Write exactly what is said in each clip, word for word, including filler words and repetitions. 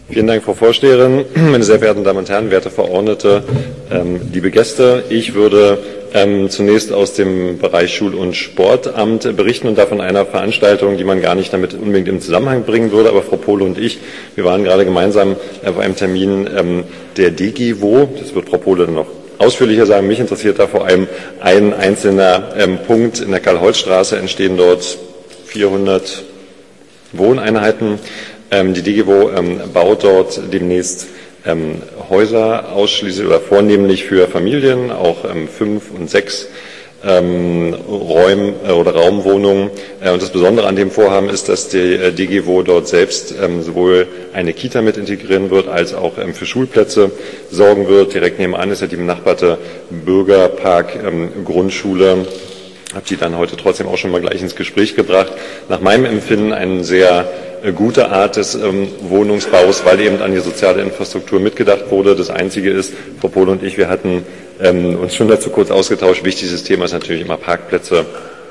Vielen Dank, Frau Vorsteherin, meine sehr verehrten Damen und Herren, werte Verordnete, ähm, liebe Gäste. Ich würde ähm, zunächst aus dem Bereich Schul- und Sportamt berichten und davon einer Veranstaltung, die man gar nicht damit unbedingt im Zusammenhang bringen würde. Aber Frau Pohle und ich, wir waren gerade gemeinsam auf einem Termin ähm, der D G W O. Das wird Frau Pohle dann noch ausführlicher sagen. Mich interessiert da vor allem ein einzelner ähm, Punkt. In der Karl-Holz-Straße entstehen dort vierhundert Wohneinheiten. Ähm, die D G W O ähm, baut dort demnächst ähm, Häuser ausschließlich oder vornehmlich für Familien, auch ähm, fünf und sechs ähm, Räum- äh, oder Raumwohnungen. Äh, und das Besondere an dem Vorhaben ist, dass die äh, D G W O dort selbst ähm, sowohl eine Kita mit integrieren wird, als auch ähm, für Schulplätze sorgen wird. Direkt nebenan ist ja die benachbarte Bürgerpark ähm, Grundschule. Habe die dann heute trotzdem auch schon mal gleich ins Gespräch gebracht. Nach meinem Empfinden eine sehr äh, gute Art des ähm, Wohnungsbaus, weil eben an die soziale Infrastruktur mitgedacht wurde. Das Einzige ist, Frau Pohle und ich, wir hatten ähm, uns schon dazu kurz ausgetauscht. Wichtiges Thema ist natürlich immer Parkplätze.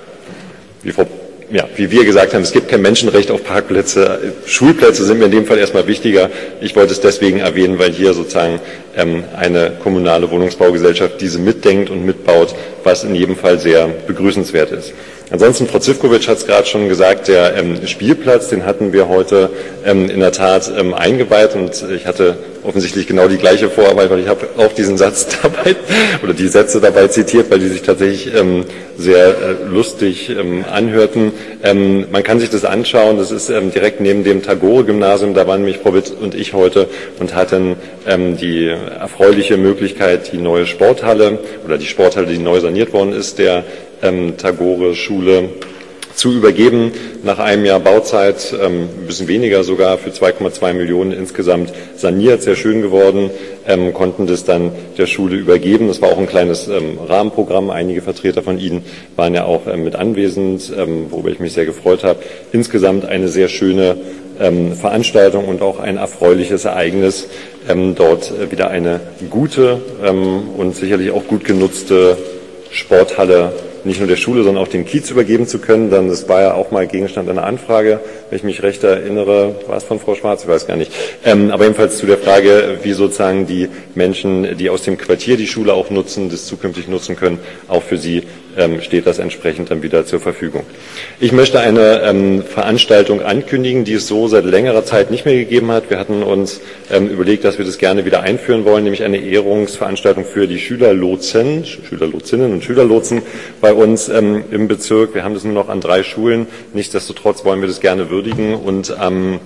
Wie Frau Ja, wie wir gesagt haben, es gibt kein Menschenrecht auf Parkplätze. Schulplätze sind mir in dem Fall erstmal wichtiger. Ich wollte es deswegen erwähnen, weil hier sozusagen ähm, eine kommunale Wohnungsbaugesellschaft diese mitdenkt und mitbaut, was in jedem Fall sehr begrüßenswert ist. Ansonsten, Frau Zivkovic hat es gerade schon gesagt, der ähm, Spielplatz, den hatten wir heute ähm, in der Tat ähm, eingeweiht und ich hatte offensichtlich genau die gleiche Vorarbeit, weil ich habe auch diesen Satz dabei oder die Sätze dabei zitiert, weil die sich tatsächlich ähm, sehr äh, lustig ähm, anhörten. Ähm, man kann sich das anschauen, das ist ähm, direkt neben dem Tagore-Gymnasium, da waren nämlich Frau Witt und ich heute und hatten ähm, die erfreuliche Möglichkeit, die neue Sporthalle oder die Sporthalle, die neu saniert worden ist, der ähm, Tagore-Schule zu übergeben. Nach einem Jahr Bauzeit, ähm, ein bisschen weniger sogar, für zwei Komma zwei Millionen insgesamt saniert, sehr schön geworden, ähm, konnten das dann der Schule übergeben. Das war auch ein kleines ähm, Rahmenprogramm. Einige Vertreter von Ihnen waren ja auch ähm, mit anwesend, ähm, worüber ich mich sehr gefreut habe. Insgesamt eine sehr schöne ähm, Veranstaltung und auch ein erfreuliches Ereignis, ähm, dort äh, wieder eine gute ähm, und sicherlich auch gut genutzte Sporthalle nicht nur der Schule, sondern auch dem Kiez übergeben zu können. Dann, das war ja auch mal Gegenstand einer Anfrage, wenn ich mich recht erinnere, war es von Frau Schwarz, ich weiß gar nicht. Ähm, aber jedenfalls zu der Frage, wie sozusagen die Menschen, die aus dem Quartier die Schule auch nutzen, das zukünftig nutzen können, auch für sie ähm, steht das entsprechend dann wieder zur Verfügung. Ich möchte eine ähm, Veranstaltung ankündigen, die es so seit längerer Zeit nicht mehr gegeben hat. Wir hatten uns ähm, überlegt, dass wir das gerne wieder einführen wollen, nämlich eine Ehrungsveranstaltung für die Schülerlotsen, Schülerlotsinnen und Schülerlotsen bei uns ähm, im Bezirk. Wir haben das nur noch an drei Schulen. Nichtsdestotrotz wollen wir das gerne würdigen und am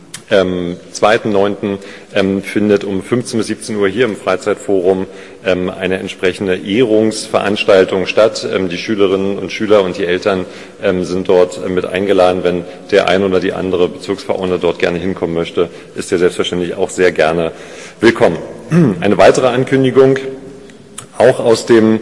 ähm, zweiten neunten Ähm, findet um fünfzehn bis siebzehn Uhr hier im Freizeitforum ähm, eine entsprechende Ehrungsveranstaltung statt. Ähm, die Schülerinnen und Schüler und die Eltern ähm, sind dort äh, mit eingeladen. Wenn der ein oder die andere Bezirksverordnete dort gerne hinkommen möchte, ist er selbstverständlich auch sehr gerne willkommen. Eine weitere Ankündigung, auch aus dem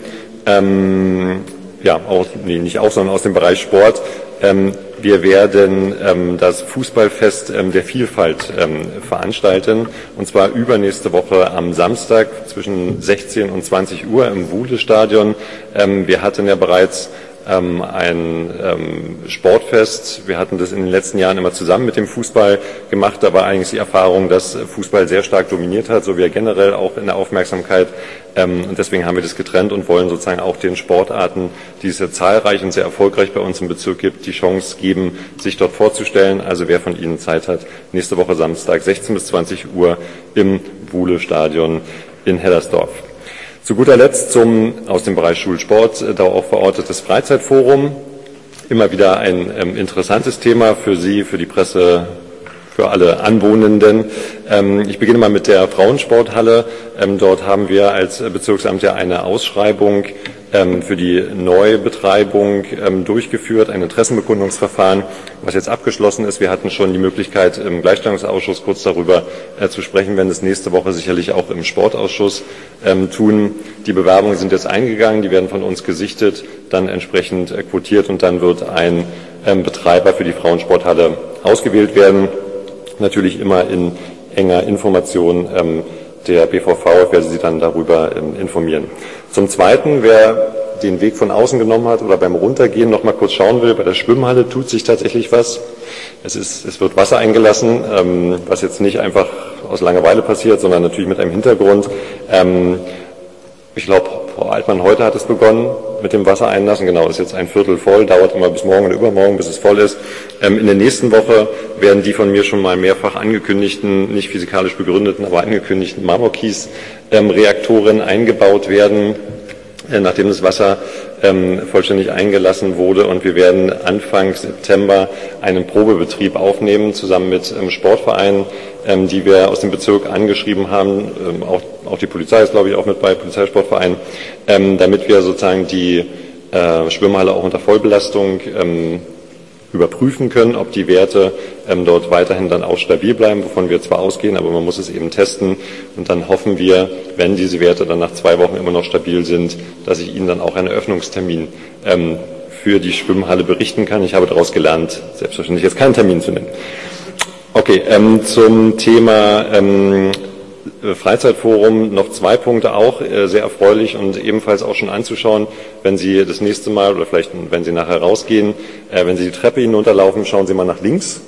ähm, ja, auch, nee, nicht auch, sondern aus dem Bereich Sport. Ähm, wir werden ähm, das Fußballfest ähm, der Vielfalt ähm, veranstalten, und zwar übernächste Woche am Samstag zwischen sechzehn und zwanzig Uhr im Wuhle-Stadion. Ähm, wir hatten ja bereits ähm, ein ähm, Sportfest. Wir hatten das in den letzten Jahren immer zusammen mit dem Fußball gemacht. Da war eigentlich die Erfahrung, dass Fußball sehr stark dominiert hat, so wie er generell auch in der Aufmerksamkeit. Ähm, und deswegen haben wir das getrennt und wollen sozusagen auch den Sportarten, die es ja zahlreich und sehr erfolgreich bei uns im Bezirk gibt, die Chance geben, sich dort vorzustellen. Also wer von Ihnen Zeit hat, nächste Woche Samstag sechzehn bis zwanzig Uhr im Wuhle-Stadion in Hellersdorf. Zu guter Letzt zum aus dem Bereich Schulsport, da auch verortetes Freizeitforum. Immer wieder ein ähm, interessantes Thema für Sie, für die Presse, für alle Anwohnenden. Ähm, ich beginne mal mit der Frauensporthalle. Ähm, dort haben wir als Bezirksamt ja eine Ausschreibung ähm, für die Neubetreibung ähm, durchgeführt, ein Interessenbekundungsverfahren, was jetzt abgeschlossen ist. Wir hatten schon die Möglichkeit, im Gleichstellungsausschuss kurz darüber äh, zu sprechen, werden es nächste Woche sicherlich auch im Sportausschuss ähm, tun. Die Bewerbungen sind jetzt eingegangen, die werden von uns gesichtet, dann entsprechend äh, quotiert und dann wird ein ähm, Betreiber für die Frauensporthalle ausgewählt werden. Natürlich immer in enger Information ähm, der B V V, ich werde Sie dann darüber ähm, informieren. Zum Zweiten, wer den Weg von außen genommen hat oder beim Runtergehen noch mal kurz schauen will, bei der Schwimmhalle tut sich tatsächlich was. Es ist, es wird Wasser eingelassen, ähm, was jetzt nicht einfach aus Langeweile passiert, sondern natürlich mit einem Hintergrund. Ähm, ich glaube, Frau Altmann, heute hat es begonnen mit dem Wassereinlassen. Genau, ist jetzt ein Viertel voll, dauert immer bis morgen oder übermorgen, bis es voll ist. Ähm, in der nächsten Woche werden die von mir schon mal mehrfach angekündigten, nicht physikalisch begründeten, aber angekündigten Marmorkies-Reaktoren eingebaut werden, äh, nachdem das Wasser ähm, vollständig eingelassen wurde. Und wir werden Anfang September einen Probebetrieb aufnehmen, zusammen mit ähm, Sportvereinen, ähm, die wir aus dem Bezirk angeschrieben haben. Ähm, auch, auch die Polizei ist, glaube ich, auch mit bei, Polizeisportvereinen, ähm, damit wir sozusagen die äh, Schwimmhalle auch unter Vollbelastung ähm, überprüfen können, ob die Werte ähm, dort weiterhin dann auch stabil bleiben, wovon wir zwar ausgehen, aber man muss es eben testen. Und dann hoffen wir, wenn diese Werte dann nach zwei Wochen immer noch stabil sind, dass ich Ihnen dann auch einen Eröffnungstermin ähm, für die Schwimmhalle berichten kann. Ich habe daraus gelernt, selbstverständlich jetzt keinen Termin zu nennen. Okay, ähm, zum Thema ähm, Freizeitforum noch zwei Punkte auch, äh, sehr erfreulich und ebenfalls auch schon anzuschauen, wenn Sie das nächste Mal oder vielleicht, wenn Sie nachher rausgehen, äh, wenn Sie die Treppe hinunterlaufen, schauen Sie mal nach links.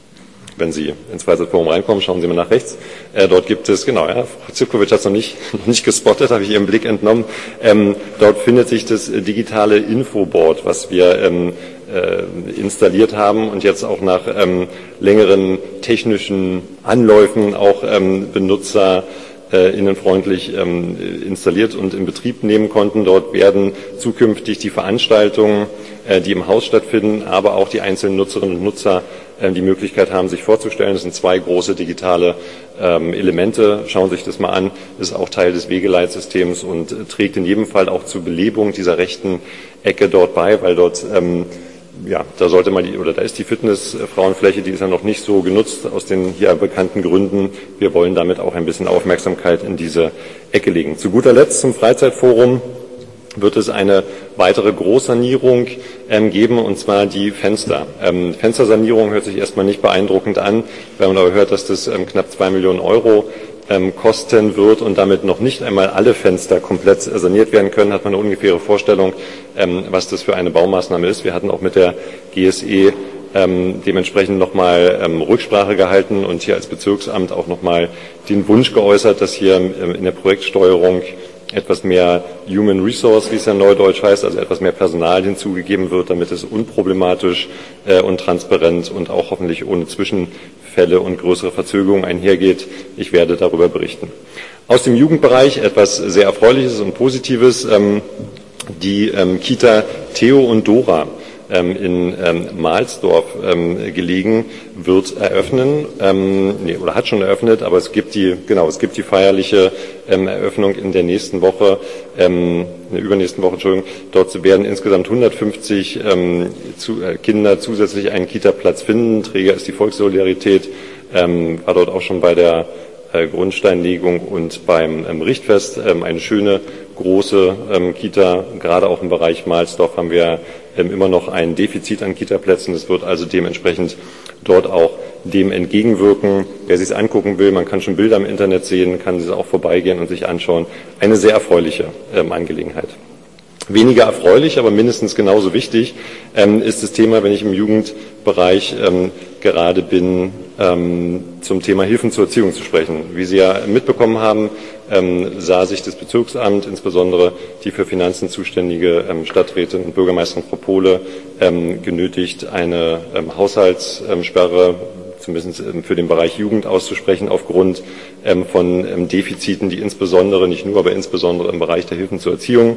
Wenn Sie ins Freizeitforum reinkommen, schauen Sie mal nach rechts. Äh, dort gibt es, genau, ja, Frau Zivkovic hat es noch nicht, noch nicht gespottet, habe ich Ihrem Blick entnommen. Ähm, dort findet sich das digitale Infoboard, was wir ähm, äh, installiert haben und jetzt auch nach ähm, längeren technischen Anläufen auch ähm, Benutzer äh, innenfreundlich ähm, installiert und in Betrieb nehmen konnten. Dort werden zukünftig die Veranstaltungen, äh, die im Haus stattfinden, aber auch die einzelnen Nutzerinnen und Nutzer äh, die Möglichkeit haben, sich vorzustellen. Das sind zwei große digitale ähm, Elemente. Schauen Sie sich das mal an. Das ist auch Teil des Wegeleitsystems und äh, trägt in jedem Fall auch zur Belebung dieser rechten Ecke dort bei, weil dort ähm, ja, da sollte man die, oder da ist die Fitness-Frauenfläche, die ist ja noch nicht so genutzt aus den hier bekannten Gründen. Wir wollen damit auch ein bisschen Aufmerksamkeit in diese Ecke legen. Zu guter Letzt zum Freizeitforum wird es eine weitere Großsanierung ähm, geben, und zwar die Fenster. Ähm, Fenstersanierung hört sich erstmal nicht beeindruckend an, wenn man aber hört, dass das ähm, knapp zwei Millionen Euro ähm, kosten wird und damit noch nicht einmal alle Fenster komplett saniert werden können, hat man eine ungefähre Vorstellung, ähm, was das für eine Baumaßnahme ist. Wir hatten auch mit der G S E ähm, dementsprechend nochmal ähm, Rücksprache gehalten und hier als Bezirksamt auch nochmal den Wunsch geäußert, dass hier ähm, in der Projektsteuerung etwas mehr Human Resource, wie es ja neudeutsch heißt, also etwas mehr Personal hinzugegeben wird, damit es unproblematisch äh, und transparent und auch hoffentlich ohne Zwischenfälle und größere Verzögerungen einhergeht. Ich werde darüber berichten. Aus dem Jugendbereich etwas sehr Erfreuliches und Positives. Ähm, die ähm, Kita Theo und Dora ähm, in ähm, Mahlsdorf ähm, gelegen, wird eröffnen, ähm, nee, oder hat schon eröffnet, aber es gibt die, genau, es gibt die feierliche ähm, Eröffnung in der nächsten Woche, ähm, in der übernächsten Woche, Entschuldigung. Dort werden insgesamt hundertfünfzig ähm, zu, äh, Kinder zusätzlich einen Kita-Platz finden. Träger ist die Volkssolidarität, ähm, war dort auch schon bei der äh, Grundsteinlegung und beim ähm, Richtfest. Ähm, eine schöne, große ähm, Kita, gerade auch im Bereich Mahlsdorf haben wir ähm, immer noch ein Defizit an Kita-Plätzen. Es wird also dementsprechend dort auch dem entgegenwirken. Wer sich es angucken will, man kann schon Bilder im Internet sehen, kann es auch vorbeigehen und sich anschauen. Eine sehr erfreuliche ähm, Angelegenheit. Weniger erfreulich, aber mindestens genauso wichtig ähm, ist das Thema, wenn ich im Jugendbereich ähm, gerade bin, ähm, zum Thema Hilfen zur Erziehung zu sprechen. Wie Sie ja mitbekommen haben, ähm, sah sich das Bezirksamt, insbesondere die für Finanzen zuständige ähm, Stadträtin und Bürgermeisterin Frau Pohle, ähm, genötigt, eine ähm, Haushaltssperre zumindest für den Bereich Jugend auszusprechen, aufgrund ähm, von ähm, Defiziten, die insbesondere, nicht nur, aber insbesondere im Bereich der Hilfen zur Erziehung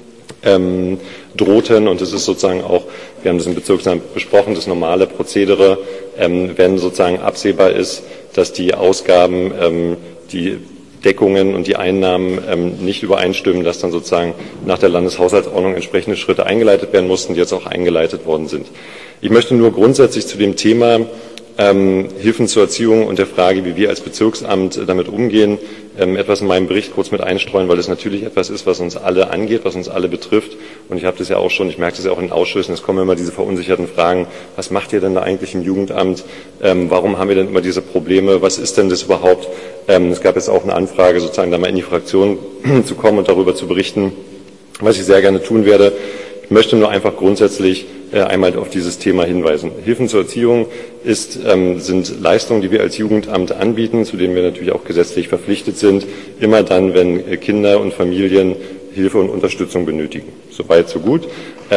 ähm, drohten. Und es ist sozusagen auch, wir haben das im Bezirksamt besprochen, das normale Prozedere, ähm, wenn sozusagen absehbar ist, dass die Ausgaben, ähm, die Deckungen und die Einnahmen ähm, nicht übereinstimmen, dass dann sozusagen nach der Landeshaushaltsordnung entsprechende Schritte eingeleitet werden mussten, die jetzt auch eingeleitet worden sind. Ich möchte nur grundsätzlich zu dem Thema Ähm, Hilfen zur Erziehung und der Frage, wie wir als Bezirksamt äh, damit umgehen, ähm, etwas in meinem Bericht kurz mit einstreuen, weil es natürlich etwas ist, was uns alle angeht, was uns alle betrifft. Und ich habe das ja auch schon, ich merke das ja auch in den Ausschüssen, es kommen immer diese verunsicherten Fragen, was macht ihr denn da eigentlich im Jugendamt? Ähm, warum haben wir denn immer diese Probleme? Was ist denn das überhaupt? Ähm, es gab jetzt auch eine Anfrage, sozusagen da mal in die Fraktion zu kommen und darüber zu berichten, was ich sehr gerne tun werde. Ich möchte nur einfach grundsätzlich einmal auf dieses Thema hinweisen. Hilfen zur Erziehung ist, sind Leistungen, die wir als Jugendamt anbieten, zu denen wir natürlich auch gesetzlich verpflichtet sind, immer dann, wenn Kinder und Familien Hilfe und Unterstützung benötigen. Soweit, so gut.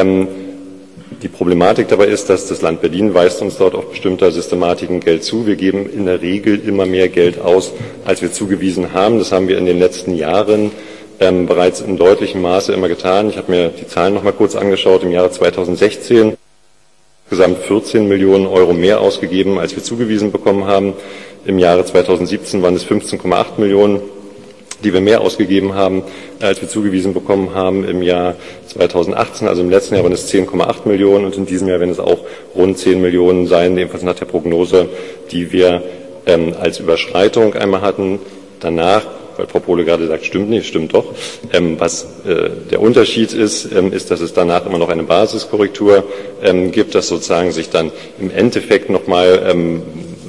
Die Problematik dabei ist, dass das Land Berlin weist uns dort auf bestimmter Systematiken Geld zu. Wir geben in der Regel immer mehr Geld aus, als wir zugewiesen haben. Das haben wir in den letzten Jahren ähm, bereits in deutlichem Maße immer getan. Ich habe mir die Zahlen noch mal kurz angeschaut. Im Jahre zweitausendsechzehn insgesamt vierzehn Millionen Euro mehr ausgegeben, als wir zugewiesen bekommen haben. Im Jahre zweitausendsiebzehn waren es fünfzehn Komma acht Millionen, die wir mehr ausgegeben haben, als wir zugewiesen bekommen haben. Im Jahr zweitausendachtzehn, also im letzten Jahr, waren es zehn Komma acht Millionen und in diesem Jahr werden es auch rund zehn Millionen sein, jedenfalls nach der Prognose, die wir ähm, als Überschreitung einmal hatten. Danach, weil Frau Pohle gerade sagt, stimmt nicht, stimmt doch. Ähm, was äh, der Unterschied ist, ähm, ist, dass es danach immer noch eine Basiskorrektur ähm, gibt, dass sozusagen sich dann im Endeffekt nochmal ähm,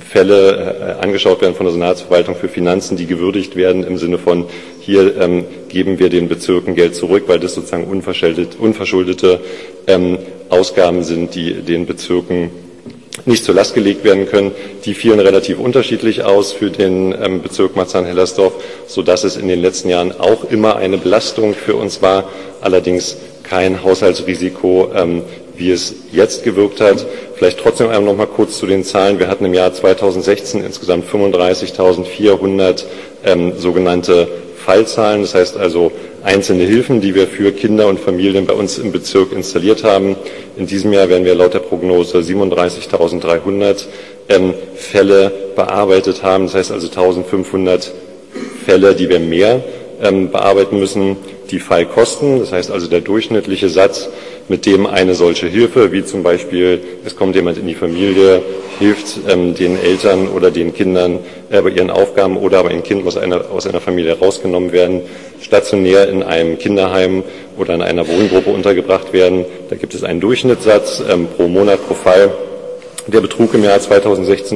Fälle äh, angeschaut werden von der Senatsverwaltung für Finanzen, die gewürdigt werden im Sinne von, hier ähm, geben wir den Bezirken Geld zurück, weil das sozusagen unverschuldet, unverschuldete ähm, Ausgaben sind, die den Bezirken nicht zur Last gelegt werden können. Die fielen relativ unterschiedlich aus für den ähm, Bezirk Marzahn-Hellersdorf, sodass es in den letzten Jahren auch immer eine Belastung für uns war, allerdings kein Haushaltsrisiko, ähm, wie es jetzt gewirkt hat. Vielleicht trotzdem einmal noch mal kurz zu den Zahlen. Wir hatten im Jahr zweitausendsechzehn insgesamt fünfunddreißigtausendvierhundert ähm, sogenannte Fallzahlen, das heißt also einzelne Hilfen, die wir für Kinder und Familien bei uns im Bezirk installiert haben. In diesem Jahr werden wir laut der Prognose siebenunddreißigtausenddreihundert ähm, Fälle bearbeitet haben, das heißt also eintausendfünfhundert Fälle, die wir mehr ähm, bearbeiten müssen. Die Fallkosten, das heißt also der durchschnittliche Satz, mit dem eine solche Hilfe, wie zum Beispiel, es kommt jemand in die Familie, hilft ähm, den Eltern oder den Kindern äh, bei ihren Aufgaben oder aber ein Kind muss einer, aus einer Familie rausgenommen werden, stationär in einem Kinderheim oder in einer Wohngruppe untergebracht werden. Da gibt es einen Durchschnittssatz ähm, pro Monat, pro Fall. Der betrug im Jahr zweitausendsechzehn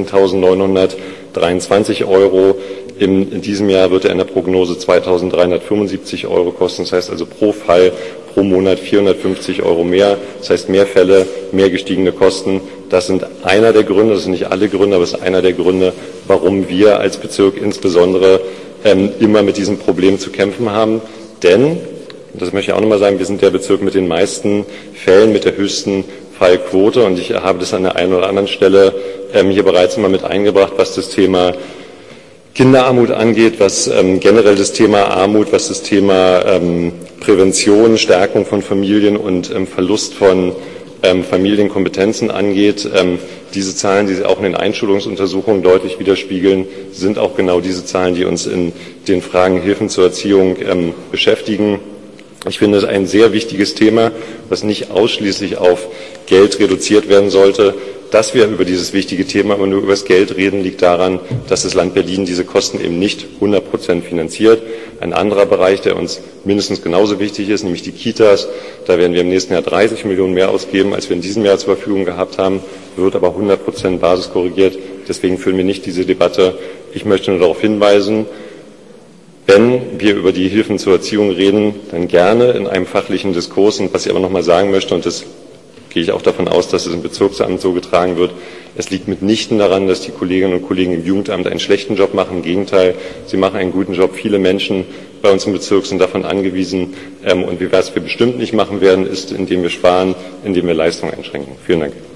eintausendneunhundertdreiundzwanzig Euro. In, in diesem Jahr wird er in der Prognose zweitausenddreihundertfünfundsiebzig Euro kosten. Das heißt also pro Fall, pro Monat vierhundertfünfzig Euro mehr. Das heißt mehr Fälle, mehr gestiegene Kosten. Das sind einer der Gründe, das sind nicht alle Gründe, aber es ist einer der Gründe, warum wir als Bezirk insbesondere ähm, immer mit diesem Problem zu kämpfen haben. Denn, das möchte ich auch nochmal sagen, wir sind der Bezirk mit den meisten Fällen, mit der höchsten Fallquote. Und ich habe das an der einen oder anderen Stelle ähm, hier bereits immer mit eingebracht, was das Thema Kinderarmut angeht, was ähm, generell das Thema Armut, was das Thema ähm, Prävention, Stärkung von Familien und ähm, Verlust von ähm, Familienkompetenzen angeht. Ähm, diese Zahlen, die Sie auch in den Einschulungsuntersuchungen deutlich widerspiegeln, sind auch genau diese Zahlen, die uns in den Fragen Hilfen zur Erziehung ähm, beschäftigen. Ich finde es ein sehr wichtiges Thema, was nicht ausschließlich auf Geld reduziert werden sollte. Dass wir über dieses wichtige Thema immer nur über das Geld reden, liegt daran, dass das Land Berlin diese Kosten eben nicht hundert Prozent finanziert. Ein anderer Bereich, der uns mindestens genauso wichtig ist, nämlich die Kitas, da werden wir im nächsten Jahr dreißig Millionen mehr ausgeben, als wir in diesem Jahr zur Verfügung gehabt haben, wird aber hundert Prozent basiskorrigiert. Deswegen führen wir nicht diese Debatte. Ich möchte nur darauf hinweisen, wenn wir über die Hilfen zur Erziehung reden, dann gerne in einem fachlichen Diskurs. Und was ich aber noch mal sagen möchte, und das gehe ich auch davon aus, dass es im Bezirksamt so getragen wird, es liegt mitnichten daran, dass die Kolleginnen und Kollegen im Jugendamt einen schlechten Job machen. Im Gegenteil, sie machen einen guten Job. Viele Menschen bei uns im Bezirk sind davon angewiesen. Und was wir bestimmt nicht machen werden, ist, indem wir sparen, indem wir Leistungen einschränken. Vielen Dank.